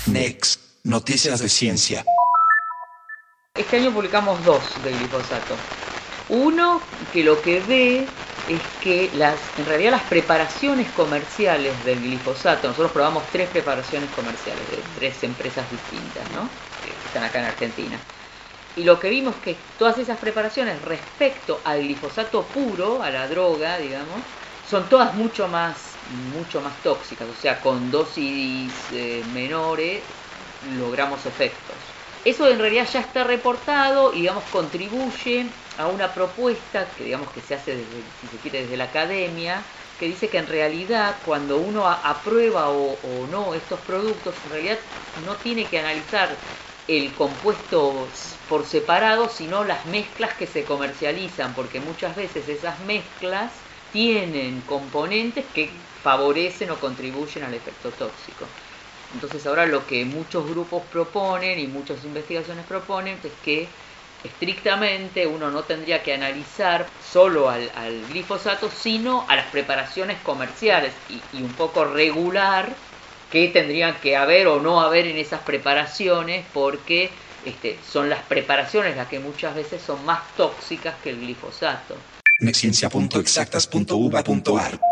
Next, noticias de ciencia. Este año publicamos 2 del glifosato. Uno que lo que ve es que en realidad las preparaciones comerciales del glifosato, nosotros probamos 3 preparaciones comerciales de 3 empresas distintas, ¿no? Que están acá en Argentina. Y lo que vimos es que todas esas preparaciones respecto al glifosato puro, a la droga, digamos, son todas mucho más tóxicas, o sea, con dosis menores logramos efectos. Eso en realidad ya está reportado y, digamos, contribuye a una propuesta que, digamos, que se hace si se quiere, desde la academia, que dice que en realidad cuando uno aprueba o no estos productos, en realidad no tiene que analizar el compuesto por separado, sino las mezclas que se comercializan, porque muchas veces esas mezclas tienen componentes que favorecen o contribuyen al efecto tóxico. Entonces ahora lo que muchos grupos proponen y muchas investigaciones proponen es que estrictamente uno no tendría que analizar solo al glifosato, sino a las preparaciones comerciales y un poco regular qué tendrían que haber o no haber en esas preparaciones, porque son las preparaciones las que muchas veces son más tóxicas que el glifosato. Nexciencia.exactas.uva.ar